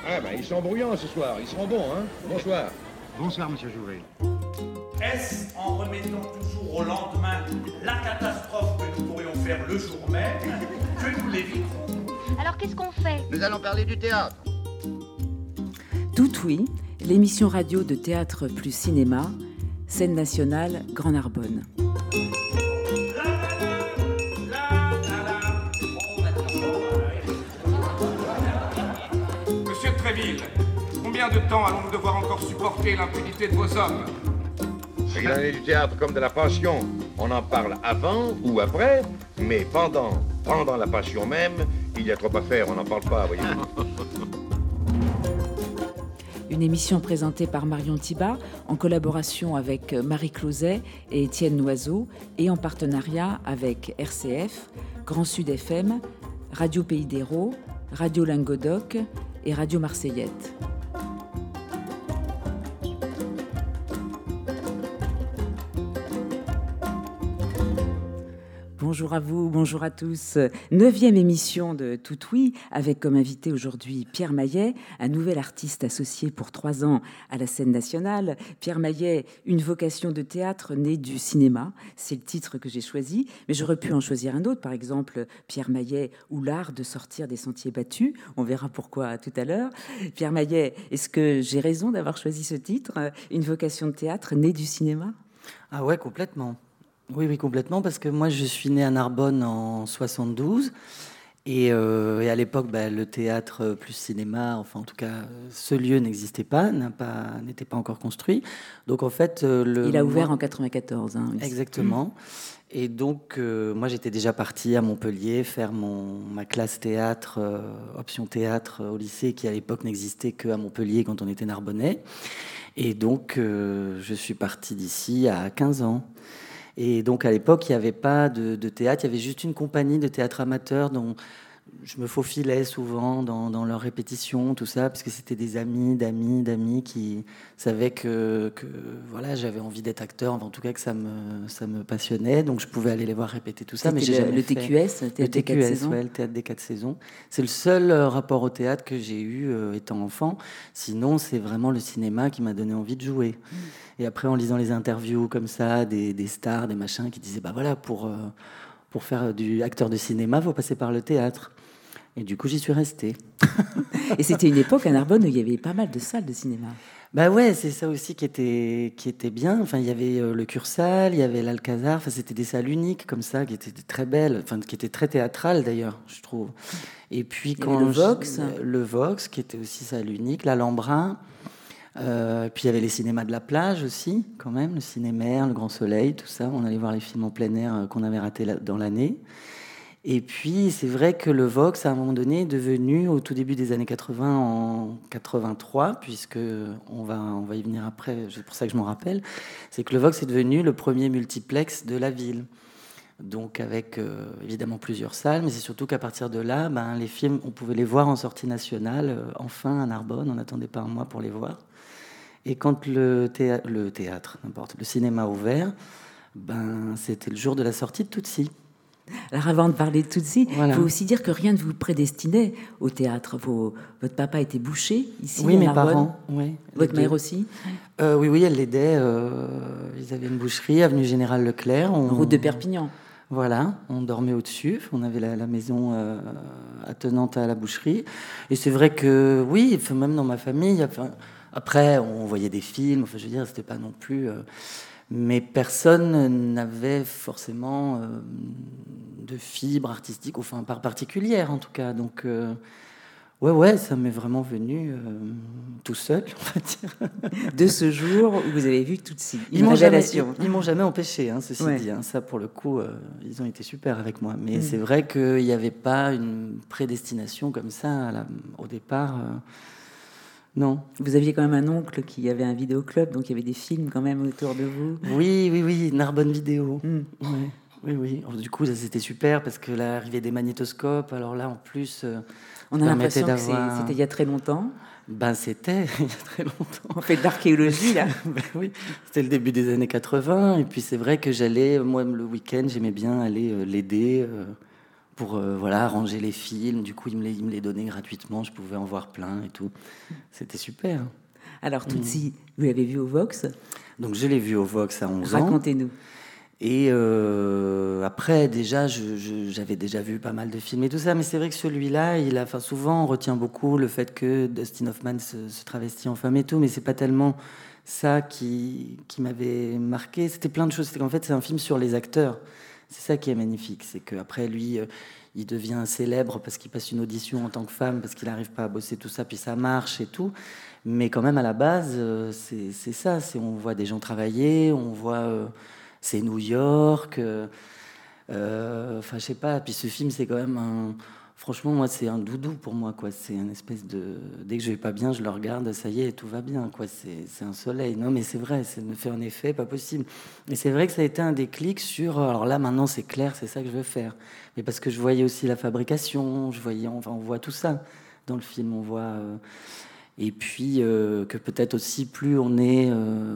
Ah ben, ils sont bruyants ce soir, ils seront bons, hein. Bonsoir. Bonsoir, monsieur Jouvet. Est-ce en remettant toujours au lendemain la catastrophe que nous pourrions faire le jour même que nous l'éviterons? Alors qu'est-ce qu'on fait? Nous allons parler du théâtre. Tout oui, l'émission radio de théâtre plus cinéma, scène nationale, Grand Narbonne. Monsieur de Tréville, combien de temps allons-nous devoir encore supporter l'impunité de vos hommes? Il en est du théâtre comme de la passion. On en parle avant ou après, mais pendant la passion même, il y a trop à faire, on n'en parle pas, voyez-vous. Une émission présentée par Marion Thibat en collaboration avec Marie Closet et Étienne Noiseau et en partenariat avec RCF, Grand Sud FM, Radio Pays d'Hérault, Radio Languedoc et Radio Marseillette. Bonjour à vous, bonjour à tous. 9e émission de Tout Oui, avec comme invité aujourd'hui Pierre Maillet, un nouvel artiste associé pour 3 ans à la scène nationale. Pierre Maillet, une vocation de théâtre née du cinéma, c'est le titre que j'ai choisi, mais j'aurais pu en choisir un autre, par exemple Pierre Maillet ou l'art de sortir des sentiers battus. On verra pourquoi tout à l'heure. Pierre Maillet, est-ce que j'ai raison d'avoir choisi ce titre, une vocation de théâtre née du cinéma? Ah ouais, complètement. Oui, complètement, parce que moi, je suis né à Narbonne en 72, et à l'époque, le théâtre plus cinéma, enfin, en tout cas, ce lieu n'existait pas, n'était pas encore construit. Donc, en fait... Il a ouvert en 94. Hein, exactement. Et donc, moi, j'étais déjà partie à Montpellier faire ma classe théâtre, option théâtre au lycée, qui à l'époque n'existait qu'à Montpellier quand on était narbonnais. Et donc, je suis partie d'ici à 15 ans. Et donc, à l'époque, il n'y avait pas de théâtre, il y avait juste une compagnie de théâtre amateur dont je me faufilais souvent dans leurs répétitions, tout ça, parce que c'était des d'amis qui savaient que voilà, j'avais envie d'être acteur, en tout cas que ça me passionnait, donc je pouvais aller les voir répéter tout ça. C'était mais j'ai jamais le fait TQS, le TQS, ouais, le théâtre des 4 saisons. C'est le seul rapport au théâtre que j'ai eu étant enfant. Sinon, c'est vraiment le cinéma qui m'a donné envie de jouer. Et après, en lisant les interviews comme ça, des stars, des machins qui disaient, voilà, pour faire du acteur de cinéma, il faut passer par le théâtre. Et du coup, j'y suis restée. Et c'était une époque à Narbonne où il y avait pas mal de salles de cinéma. Ouais, c'est ça aussi qui était bien. Enfin, il y avait le Cursal, il y avait l'Alcazar. Enfin, c'était des salles uniques comme ça, qui étaient très belles, enfin, qui étaient très théâtrales d'ailleurs, je trouve. Et puis quand le Vox, qui était aussi salle unique, l'Alhambra. Puis il y avait les cinémas de la plage aussi, quand même, le Cinémaire, le Grand Soleil, tout ça. On allait voir les films en plein air qu'on avait ratés dans l'année. Et puis, c'est vrai que le Vox, à un moment donné, est devenu, au tout début des années 80, en 83, puisque on va y venir après, c'est pour ça que je m'en rappelle, c'est que le Vox est devenu le premier multiplex de la ville. Donc avec évidemment plusieurs salles, mais c'est surtout qu'à partir de là, les films, on pouvait les voir en sortie nationale, enfin à Narbonne, on n'attendait pas un mois pour les voir. Et quand le cinéma a ouvert, c'était le jour de la sortie de Tootsie. Alors avant de parler de Tootsie, Voilà. Il faut aussi dire que rien ne vous prédestinait au théâtre. Votre papa était boucher ici Oui, à mes Narbonne. parents. Oui, Votre mère aussi. Oui, elle l'aidait. Ils avaient une boucherie, avenue Général Leclerc. Route de Perpignan. Voilà, on dormait au-dessus. On avait la maison attenante à la boucherie. Et c'est vrai que, oui, même dans ma famille, après, on voyait des films. Enfin, je veux dire, c'était pas non plus... mais personne n'avait forcément de fibre artistique, enfin, particulière en tout cas. Donc, ouais, ça m'est vraiment venu tout seul, on va dire. De ce jour où vous avez vu Tootsie. Ils m'ont jamais empêché, ceci dit. Ça, pour le coup, ils ont été super avec moi. Mais c'est vrai qu'il n'y avait pas une prédestination comme ça au départ. Non. Vous aviez quand même un oncle qui avait un vidéoclub, donc il y avait des films quand même autour de vous. Oui, Narbonne Vidéo. Ouais. Oui. Alors, du coup, ça c'était super parce que l'arrivée des magnétoscopes, alors là en plus, on a l'impression que c'était il y a très longtemps. C'était il y a très longtemps. On fait de l'archéologie là. Oui, c'était le début des années 80 et puis c'est vrai que j'allais, moi le week-end, j'aimais bien aller l'aider. pour voilà, ranger les films. Du coup, il me les donnait gratuitement. Je pouvais en voir plein et tout. C'était super. Alors, Tootsie, vous l'avez vu au Vox? Donc, je l'ai vu au Vox à 11 ans. Racontez-nous. Et après, déjà, j'avais déjà vu pas mal de films et tout ça. Mais c'est vrai que celui-là, souvent, on retient beaucoup le fait que Dustin Hoffman se travestit en femme et tout. Mais c'est pas tellement ça qui m'avait marqué. C'était plein de choses. En fait, c'est un film sur les acteurs. C'est ça qui est magnifique, c'est qu'après lui, il devient célèbre parce qu'il passe une audition en tant que femme, parce qu'il n'arrive pas à bosser tout ça, puis ça marche et tout. Mais quand même, à la base, c'est ça. On voit des gens travailler, on voit... c'est New York. Je sais pas. Puis ce film, c'est quand même un... Franchement, moi, c'est un doudou pour moi, quoi. C'est une espèce de... Dès que je vais pas bien, je le regarde, ça y est, tout va bien, quoi. C'est un soleil. Non, mais c'est vrai, ça me fait un effet pas possible. Et c'est vrai que ça a été un déclic sur... Alors là, maintenant, c'est clair, c'est ça que je veux faire. Mais parce que je voyais aussi la fabrication, on voit tout ça dans le film. On voit... Et puis, que peut-être aussi, plus on est...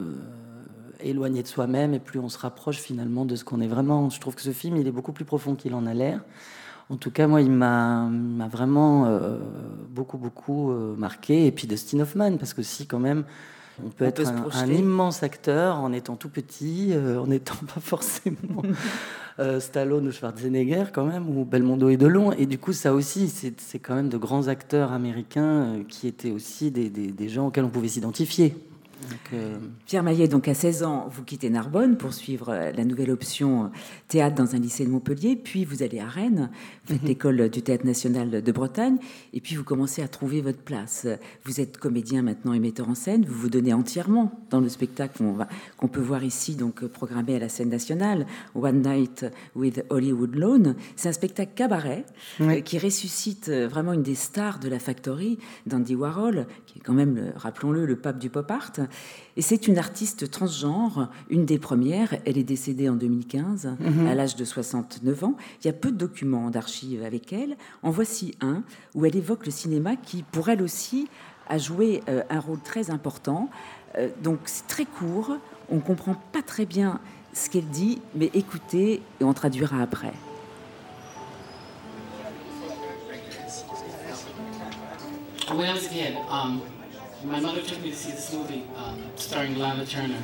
éloigné de soi-même et plus on se rapproche finalement de ce qu'on est vraiment. Je trouve que ce film, il est beaucoup plus profond qu'il en a l'air. En tout cas, moi, il m'a vraiment beaucoup marqué. Et puis Dustin Hoffman, parce que si, quand même, on peut être un immense acteur en étant tout petit, en n'étant pas forcément Stallone ou Schwarzenegger, quand même, ou Belmondo et Delon. Et du coup, ça aussi, c'est quand même de grands acteurs américains qui étaient aussi des gens auxquels on pouvait s'identifier. Donc, Pierre Maillet, donc à 16 ans, vous quittez Narbonne pour suivre la nouvelle option théâtre dans un lycée de Montpellier, puis vous allez à Rennes, vous faites l'école du Théâtre National de Bretagne, et puis vous commencez à trouver votre place. Vous êtes comédien maintenant et metteur en scène, vous vous donnez entièrement dans le spectacle qu'on peut voir ici, donc programmé à la scène nationale, One Night with Hollywood Lawn. C'est un spectacle cabaret qui ressuscite vraiment une des stars de la Factory, d'Andy Warhol, qui est quand même, rappelons-le, le pape du pop art. Et c'est une artiste transgenre, une des premières. Elle est décédée en 2015, à l'âge de 69 ans. Il y a peu de documents d'archives avec elle. En voici un où elle évoque le cinéma qui, pour elle aussi, a joué un rôle très important. Donc c'est très court, on ne comprend pas très bien ce qu'elle dit, mais écoutez et on traduira après. When I was a kid, my mother took me to see this movie starring Lana Turner.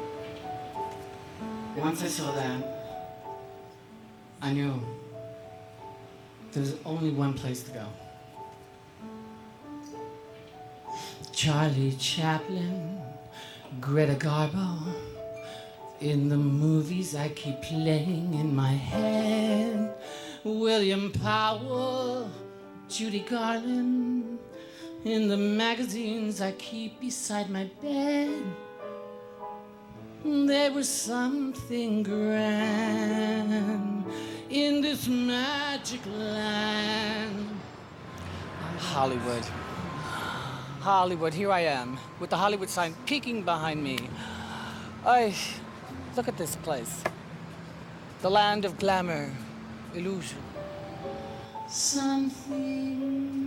Once I saw that, I knew there was only one place to go. Charlie Chaplin, Greta Garbo. In the movies I keep playing in my head. William Powell, Judy Garland. In the magazines I keep beside my bed, there was something grand in this magic land. Hollywood. Hollywood, here I am, with the Hollywood sign peeking behind me. Look at this place. The land of glamour, illusion. Something...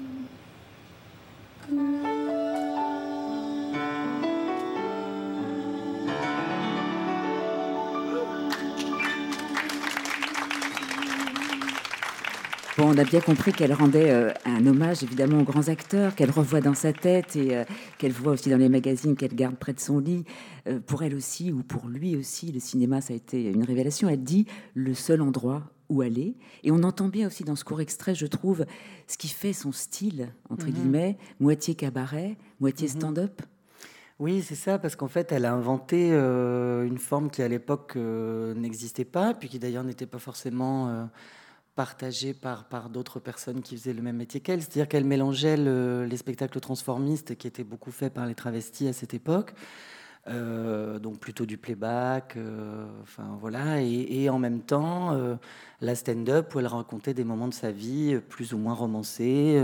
Bon, on a bien compris qu'elle rendait un hommage évidemment aux grands acteurs, qu'elle revoit dans sa tête et qu'elle voit aussi dans les magazines, qu'elle garde près de son lit. Pour elle aussi, ou pour lui aussi, le cinéma, ça a été une révélation. Elle dit le seul endroit où aller. Et on entend bien aussi dans ce court extrait, je trouve, ce qui fait son style, entre guillemets, moitié cabaret, moitié stand-up. Oui, c'est ça, parce qu'en fait, elle a inventé une forme qui, à l'époque, n'existait pas, puis qui, d'ailleurs, n'était pas forcément partagée par d'autres personnes qui faisaient le même métier qu'elle. C'est-à-dire qu'elle mélangeait les spectacles transformistes qui étaient beaucoup faits par les travestis à cette époque, donc plutôt du playback, voilà, et en même temps, la stand-up, où elle racontait des moments de sa vie plus ou moins romancés,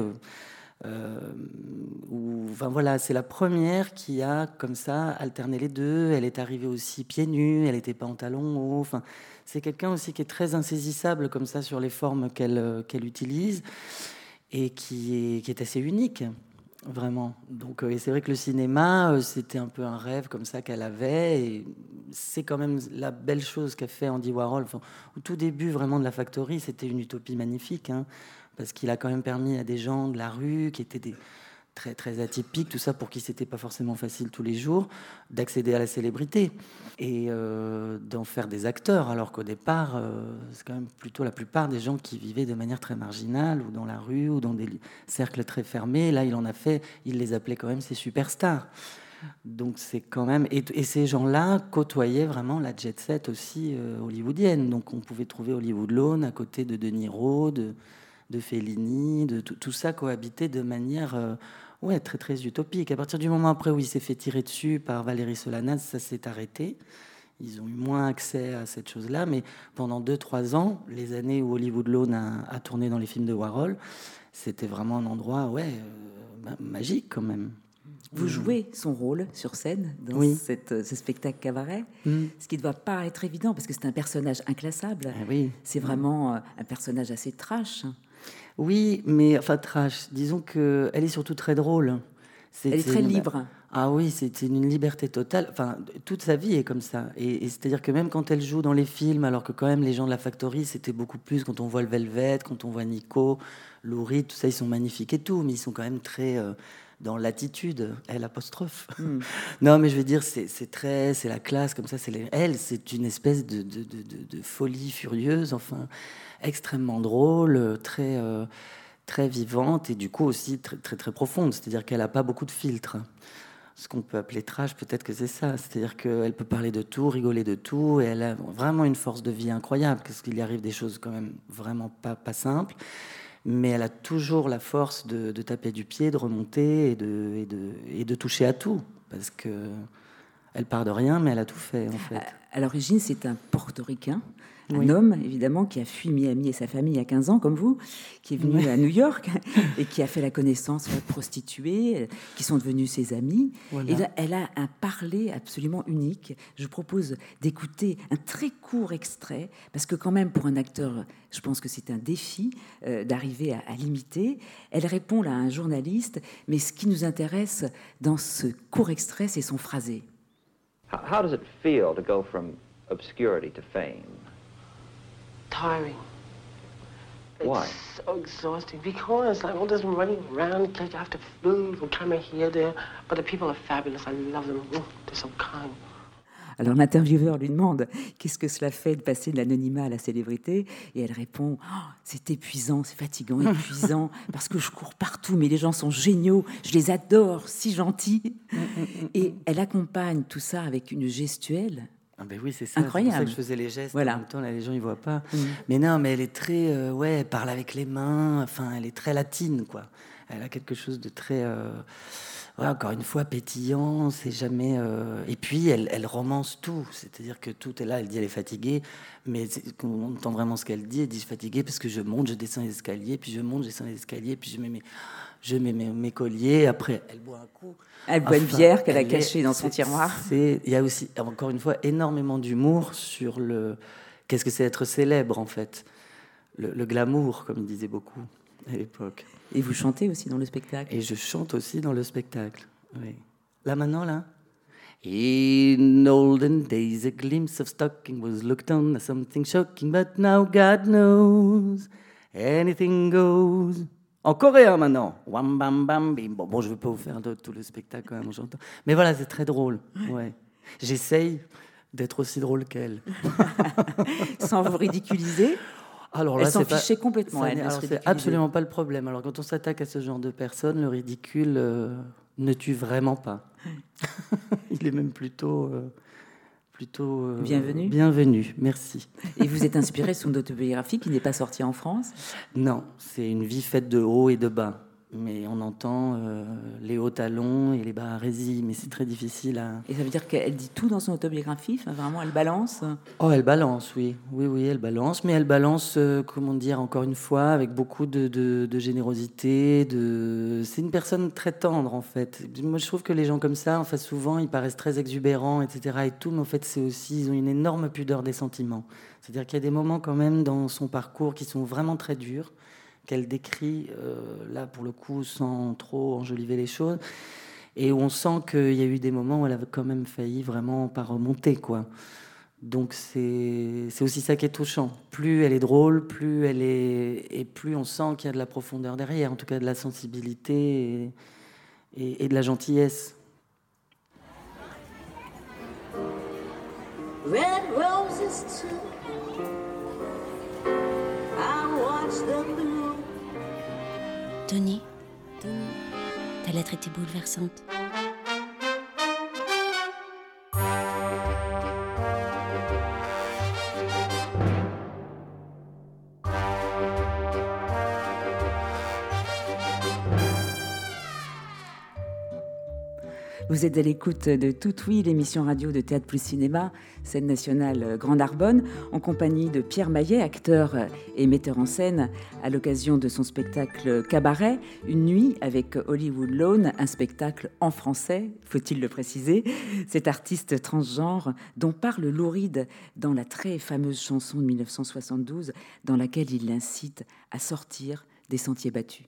voilà, c'est la première qui a comme ça alterné les deux. Elle est arrivée aussi pieds nus, elle n'était pas en talons hauts. Enfin, c'est quelqu'un aussi qui est très insaisissable comme ça sur les formes qu'elle utilise et qui est assez unique. Vraiment. Donc, et c'est vrai que le cinéma, c'était un peu un rêve comme ça qu'elle avait. Et c'est quand même la belle chose qu'a fait Andy Warhol. Enfin, au tout début, vraiment, de la Factory, c'était une utopie magnifique, hein, parce qu'il a quand même permis à des gens de la rue, qui étaient très, très atypiques, tout ça pour qui c'était pas forcément facile tous les jours, d'accéder à la célébrité et d'en faire des acteurs, alors qu'au départ, c'est quand même plutôt la plupart des gens qui vivaient de manière très marginale, ou dans la rue, ou dans des cercles très fermés. Là, il en a fait, il les appelait quand même ses superstars. Donc c'est quand même... Et ces gens-là côtoyaient vraiment la jet-set aussi hollywoodienne. Donc on pouvait trouver Hollywood Lawn à côté de De Niro, de Fellini, de tout ça cohabitait de manière très très utopique. À partir du moment après où il s'est fait tirer dessus par Valérie Solanas, ça s'est arrêté. Ils ont eu moins accès à cette chose-là, mais pendant 2-3 ans, les années où Hollywood Lawn a tourné dans les films de Warhol, c'était vraiment un endroit magique quand même. Vous jouez son rôle sur scène dans ce spectacle cabaret, ce qui ne doit pas être évident parce que c'est un personnage inclassable. C'est vraiment un personnage assez trash. Oui, mais enfin trash. Disons qu'elle est surtout très drôle. Elle est très libre. Ah oui, c'est une liberté totale. Enfin, toute sa vie est comme ça. Et c'est-à-dire que même quand elle joue dans les films, alors que quand même les gens de la Factory, c'était beaucoup plus quand on voit le Velvet, quand on voit Nico, Lou Reed, tout ça, ils sont magnifiques et tout, mais ils sont quand même très dans l'attitude. Elle apostrophe. Non, mais je veux dire, c'est la classe comme ça. C'est une espèce de folie furieuse. Enfin, extrêmement drôle, très vivante et du coup aussi très, très, très profonde. C'est-à-dire qu'elle n'a pas beaucoup de filtres. Ce qu'on peut appeler trash, peut-être que c'est ça. C'est-à-dire qu'elle peut parler de tout, rigoler de tout, et elle a vraiment une force de vie incroyable, parce qu'il y arrive des choses quand même vraiment pas simples. Mais elle a toujours la force de taper du pied, de remonter et de toucher à tout. Parce qu'elle part de rien, mais elle a tout fait, en fait. À l'origine, c'est un portoricain. Un homme, évidemment, qui a fui Miami et sa famille il y a 15 ans, comme vous, qui est venu à New York et qui a fait la connaissance de prostituées qui sont devenues ses amies. Voilà. Et là, elle a un parler absolument unique. Je vous propose d'écouter un très court extrait, parce que quand même, pour un acteur, je pense que c'est un défi d'arriver à l'imiter. Elle répond là à un journaliste, mais ce qui nous intéresse dans ce court extrait, c'est son phrasé. How does it feel to go from obscurity to fame? Tiring. Why? It's so exhausting because like all this running around, like I have to move, camera here, there. But the people are fabulous. I love them. Oh, they're so kind. Alors l'intervieweur lui demande qu'est-ce que cela fait de passer de l'anonymat à la célébrité, et elle répond c'est épuisant, c'est fatigant, épuisant parce que je cours partout, mais les gens sont géniaux, je les adore, si gentils. Et elle accompagne tout ça avec une gestuelle. Ah ben oui, c'est ça. Incroyable. C'est pour ça que je faisais les gestes. Voilà. En même temps, là, les gens ils voient pas. Mais non, mais elle est très, elle parle avec les mains. Enfin, elle est très latine, quoi. Elle a quelque chose de très, encore une fois, pétillant. C'est jamais. Et puis, elle romance tout. C'est-à-dire que tout est là. Elle dit elle est fatiguée, mais on entend vraiment ce qu'elle dit. Elle dit je suis fatiguée parce que je monte, je descends les escaliers, puis je monte, je descends les escaliers, puis je mets mes colliers. Après, elle boit un coup. Elle boit une bière qu'elle a cachée dans son tiroir. Il y a aussi, encore une fois, énormément d'humour sur qu'est-ce que c'est être célèbre, en fait. Le glamour, comme ils disaient beaucoup à l'époque. Et vous chantez aussi dans le spectacle? Et je chante aussi dans le spectacle, oui. Là, maintenant, là. In olden days, a glimpse of stocking was looked on as something shocking, but now God knows anything goes. En coréen maintenant. Wam bam bam bim. Bon, je ne veux pas vous faire tout le spectacle quand même, j'entends. Mais voilà, c'est très drôle. Ouais. J'essaye d'être aussi drôle qu'elle. Sans vous ridiculiser. Alors là, elle s'en fichait complètement. C'est absolument pas le problème. Alors quand on s'attaque à ce genre de personnes, le ridicule ne tue vraiment pas. Il est même plutôt bienvenue. Bienvenue, merci. Et vous êtes inspiré de son autobiographie qui n'est pas sortie en France? Non, c'est une vie faite de hauts et de bas. Mais on entend les hauts talons et les bas hérésies, mais c'est très difficile à... Et ça veut dire qu'elle dit tout dans son autobiographie? Enfin, vraiment, elle balance? Oh, elle balance, oui. Oui, elle balance. Mais elle balance, comment dire, encore une fois, avec beaucoup de générosité. C'est une personne très tendre, en fait. Moi, je trouve que les gens comme ça, enfin, souvent, ils paraissent très exubérants, etc. et tout, mais en fait, c'est aussi... Ils ont une énorme pudeur des sentiments. C'est-à-dire qu'il y a des moments, quand même, dans son parcours qui sont vraiment très durs. qu'elle décrit, là, pour le coup, sans trop enjoliver les choses, et où on sent qu'il y a eu des moments où elle avait quand même failli vraiment pas remonter, quoi. Donc c'est aussi ça qui est touchant. Plus elle est drôle, plus elle est... Et plus on sent qu'il y a de la profondeur derrière, en tout cas de la sensibilité et de la gentillesse. Red roses too. I watch them bloom. Tony, ta lettre était bouleversante. Vous êtes à l'écoute de Tout Oui, l'émission radio de Théâtre plus Cinéma, scène nationale Grand Narbonne, en compagnie de Pierre Maillet, acteur et metteur en scène, à l'occasion de son spectacle Cabaret, Une nuit avec Hollywood Lawn, un spectacle en français, faut-il le préciser. Cet artiste transgenre dont parle Lou Reed dans la très fameuse chanson de 1972, dans laquelle il l'incite à sortir des sentiers battus.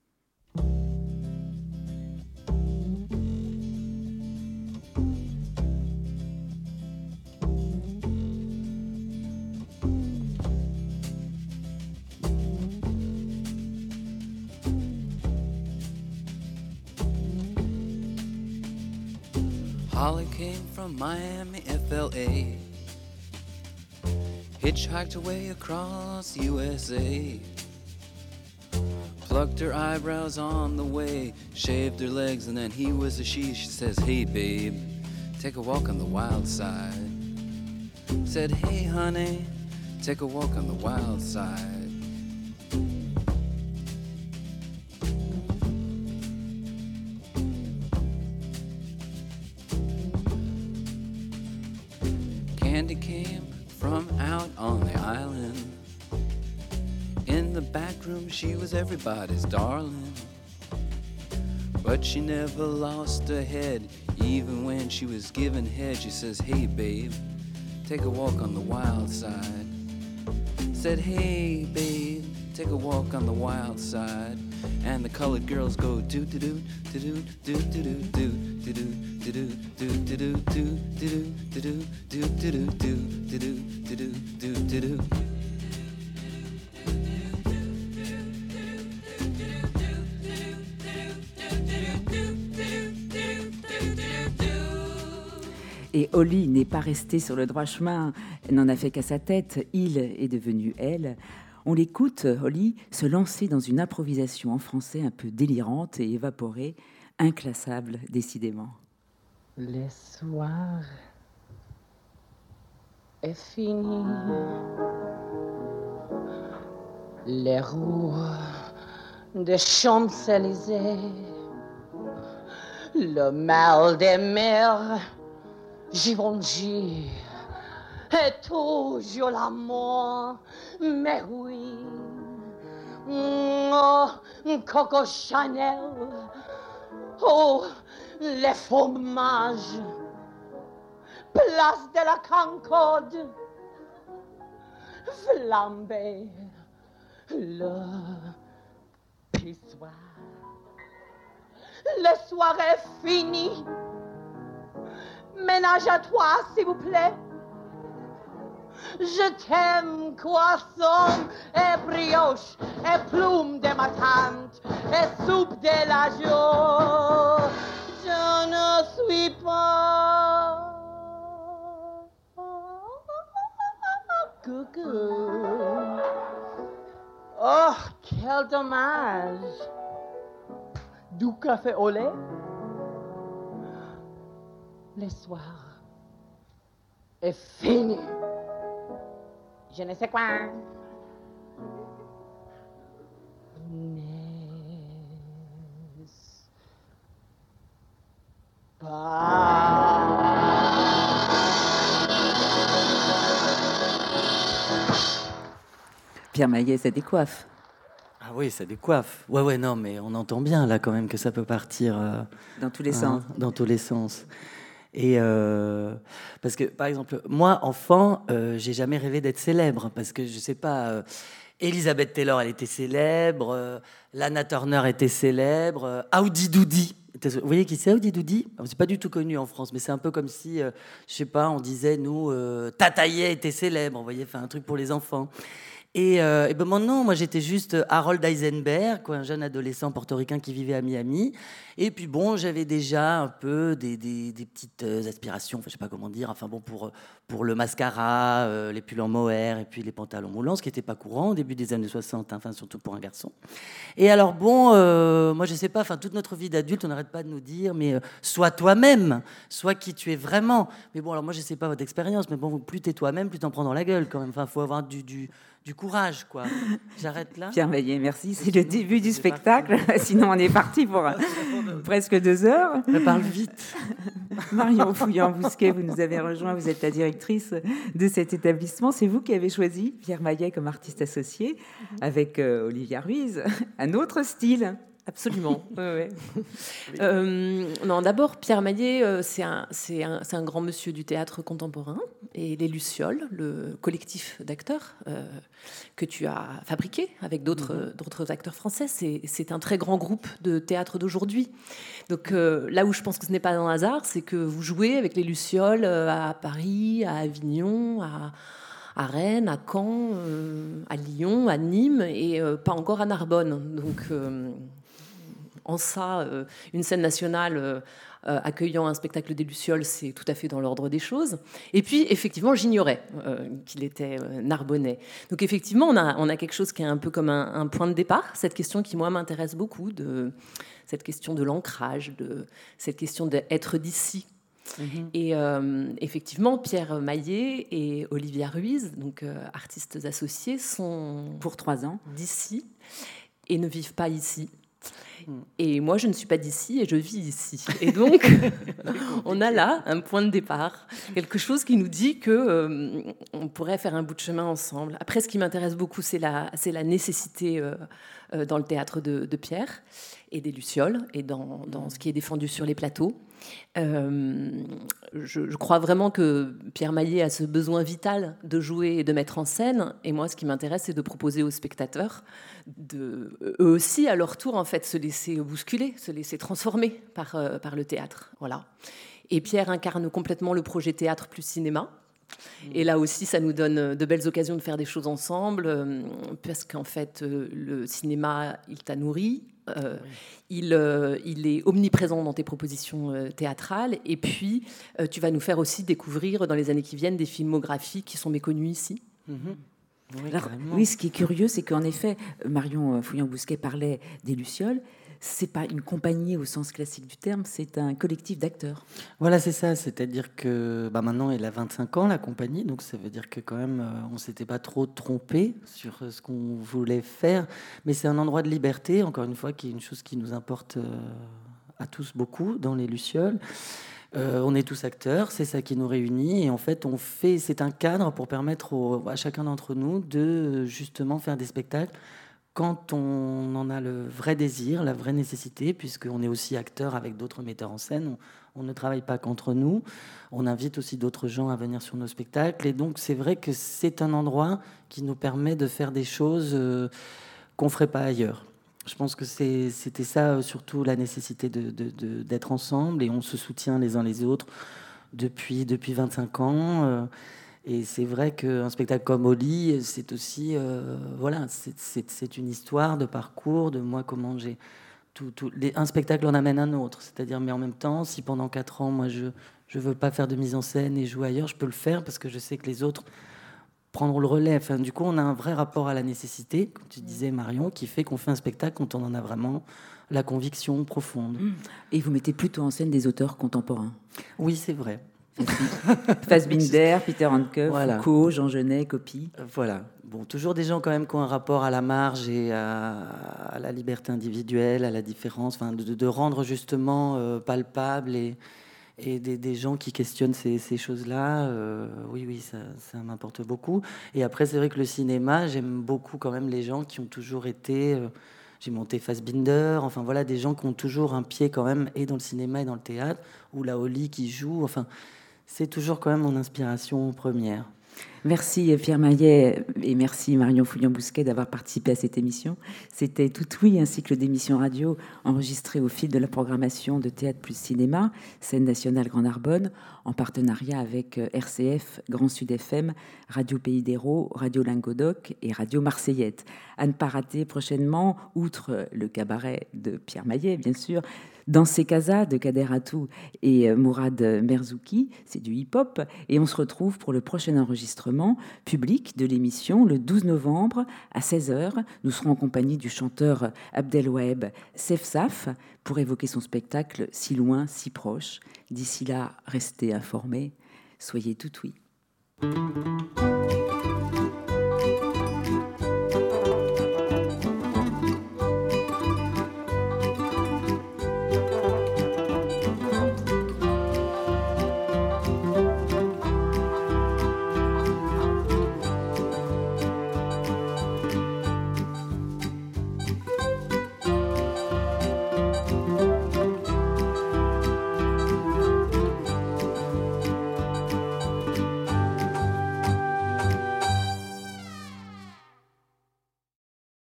Holly came from Miami, FLA, hitchhiked away across USA, plucked her eyebrows on the way, shaved her legs, and then he was a she. She says, hey babe, take a walk on the wild side. Said, hey honey, take a walk on the wild side. Candy came from out on the island. In the back room she was everybody's darling, but she never lost her head. Even when she was giving head, she says, hey babe, take a walk on the wild side. Said, hey babe, take a walk on the wild side. And the colored girls go do do do do do do do do do do do do do do do do do do do. Et Holly n'est pas restée sur le droit chemin, elle n'en a fait qu'à sa tête, il est devenu elle. On l'écoute, Holly, se lancer dans une improvisation en français un peu délirante et évaporée, inclassable décidément. Le soir est fini. Les roues des Champs-Élysées, le mal des mers, Givenchy, et toujours l'amour, mais oui. Oh, Coco Chanel, oh, les fromages, place de la Concorde, flambé, le pissoir. Le soir est fini. Ménage à toi, s'il vous plaît. Je t'aime, croissant et brioche, et plume de ma tante, et soupe de la joie. Je ne suis pas coucou. Oh, quel dommage. Du café au lait. Le soir est fini. Je ne sais quoi. N'est-ce pas? Pierre Maillet, ça décoiffe. Ah oui, ça décoiffe. Ouais, non, mais on entend bien là quand même que ça peut partir dans tous les sens. Dans tous les sens. Et parce que, par exemple, moi, enfant, j'ai jamais rêvé d'être célèbre parce que je sais pas. Elizabeth Taylor, elle était célèbre. Lana Turner était célèbre. Audi Doudi. Vous voyez qui c'est, Audi Doudi? C'est pas du tout connu en France, mais c'est un peu comme si, je sais pas, on disait, nous, Tataïeh était célèbre, vous voyez, enfin, un truc pour les enfants. Et ben maintenant, moi, j'étais juste Harold Eisenberg, quoi, un jeune adolescent portoricain qui vivait à Miami. Et puis bon, j'avais déjà un peu des petites aspirations, enfin, je sais pas comment dire, enfin bon, pour le mascara, les pulls en mohair et puis les pantalons moulants, ce qui n'était pas courant au début des années 60, enfin surtout pour un garçon. Et alors bon, moi je sais pas, enfin toute notre vie d'adulte, on n'arrête pas de nous dire, mais sois toi-même, sois qui tu es vraiment. Mais bon, alors moi je sais pas votre expérience, mais bon, plus t'es toi-même, plus t'en prends dans la gueule quand même. Enfin, faut avoir du courage, quoi. J'arrête là. Pierre Maillet, merci. C'est le début du spectacle. Sinon, on est parti pour presque 2 heures. Je parle vite. Marion Fouillant-Bousquet, vous nous avez rejoint. Vous êtes la directrice de cet établissement. C'est vous qui avez choisi Pierre Maillet comme artiste associé avec Olivia Ruiz. Un autre style. Absolument. Ouais. Non, d'abord, Pierre Maillet, c'est un grand monsieur du théâtre contemporain. Et les Lucioles, le collectif d'acteurs que tu as fabriqué avec d'autres acteurs français, c'est un très grand groupe de théâtre d'aujourd'hui. Donc là où je pense que ce n'est pas un hasard, c'est que vous jouez avec les Lucioles à Paris, à Avignon, à Rennes, à Caen, à Lyon, à Nîmes et pas encore à Narbonne. Donc... En ça, une scène nationale accueillant un spectacle des Lucioles, c'est tout à fait dans l'ordre des choses. Et puis, effectivement, j'ignorais qu'il était narbonnais. Donc, effectivement, on a quelque chose qui est un peu comme un point de départ. Cette question qui, moi, m'intéresse beaucoup, cette question de l'ancrage, cette question d'être d'ici. Et effectivement, Pierre Maillet et Olivia Ruiz, donc artistes associés, sont pour 3 ans d'ici et ne vivent pas ici. Et moi, je ne suis pas d'ici et je vis ici. Et donc, on a là un point de départ, quelque chose qui nous dit que on pourrait faire un bout de chemin ensemble. Après, ce qui m'intéresse beaucoup, c'est la nécessité dans le théâtre de Pierre et des Lucioles et dans ce qui est défendu sur les plateaux. Je crois vraiment que Pierre Maillet a ce besoin vital de jouer et de mettre en scène. Et moi, ce qui m'intéresse, c'est de proposer aux spectateurs eux aussi, à leur tour, en fait, se laisser bousculer, se laisser transformer par le théâtre. Voilà. Et Pierre incarne complètement le projet théâtre plus cinéma. Et là aussi, ça nous donne de belles occasions de faire des choses ensemble, parce qu'en fait, le cinéma, il t'a nourri. Il est omniprésent dans tes propositions théâtrales. Et puis, tu vas nous faire aussi découvrir dans les années qui viennent des filmographies qui sont méconnues ici. Oui, alors, oui, ce qui est curieux, c'est qu'en effet, Marion Fouillant-Bousquet parlait des Lucioles. C'est pas une compagnie au sens classique du terme, c'est un collectif d'acteurs. Voilà, c'est ça. C'est-à-dire que maintenant, elle a 25 ans, la compagnie. Donc, ça veut dire que quand même, on ne s'était pas trop trompé sur ce qu'on voulait faire. Mais c'est un endroit de liberté, encore une fois, qui est une chose qui nous importe à tous beaucoup dans les Lucioles. On est tous acteurs, c'est ça qui nous réunit. Et en fait, c'est un cadre pour permettre à chacun d'entre nous de justement faire des spectacles quand on en a le vrai désir, la vraie nécessité, puisqu'on est aussi acteur avec d'autres metteurs en scène. On ne travaille pas qu'entre nous. On invite aussi d'autres gens à venir sur nos spectacles. Et donc, c'est vrai que c'est un endroit qui nous permet de faire des choses qu'on ne ferait pas ailleurs. Je pense que c'était ça, surtout la nécessité d'être ensemble. Et on se soutient les uns les autres depuis 25 ans. Et c'est vrai qu'un spectacle comme Oli, c'est aussi, c'est une histoire de parcours, de moi, comment j'ai... un spectacle en amène un autre. C'est-à-dire, mais en même temps, si pendant 4 ans, moi, je ne veux pas faire de mise en scène et jouer ailleurs, je peux le faire parce que je sais que les autres prendront le relais. Enfin, du coup, on a un vrai rapport à la nécessité, comme tu disais, Marion, qui fait qu'on fait un spectacle quand on en a vraiment la conviction profonde. Et vous mettez plutôt en scène des auteurs contemporains. Oui, c'est vrai. Fassbinder, Peter Handke, voilà. Foucault, Jean Genet, Copy. Voilà. Bon, toujours des gens quand même qui ont un rapport à la marge et à la liberté individuelle, à la différence, enfin, de rendre justement palpable et des gens qui questionnent ces choses-là. Oui, ça m'importe beaucoup. Et après, c'est vrai que le cinéma, j'aime beaucoup quand même les gens qui ont toujours été... j'ai monté Fassbinder, enfin voilà, des gens qui ont toujours un pied quand même et dans le cinéma et dans le théâtre, ou la Oli qui joue, enfin... C'est toujours quand même mon inspiration première. Merci Pierre Maillet et merci Marion Fouillon-Bousquet d'avoir participé à cette émission. C'était Tout Oui, un cycle d'émissions radio enregistré au fil de la programmation de Théâtre plus Cinéma, Scène nationale Grand Narbonne, en partenariat avec RCF, Grand Sud FM, Radio Pays d'Hérault, Radio Languedoc et Radio Marseillette. À ne pas rater prochainement, outre le cabaret de Pierre Maillet, bien sûr, Dans ces casas de Kader Atou et Mourad Merzouki, c'est du hip-hop, et on se retrouve pour le prochain enregistrement public de l'émission le 12 novembre à 16h. Nous serons en compagnie du chanteur Abdelwaheb Sefsaf pour évoquer son spectacle Si loin, si proche. D'ici là, restez informés, soyez tout oui.